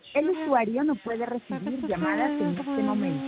El usuario no puede recibir llamadas en este momento.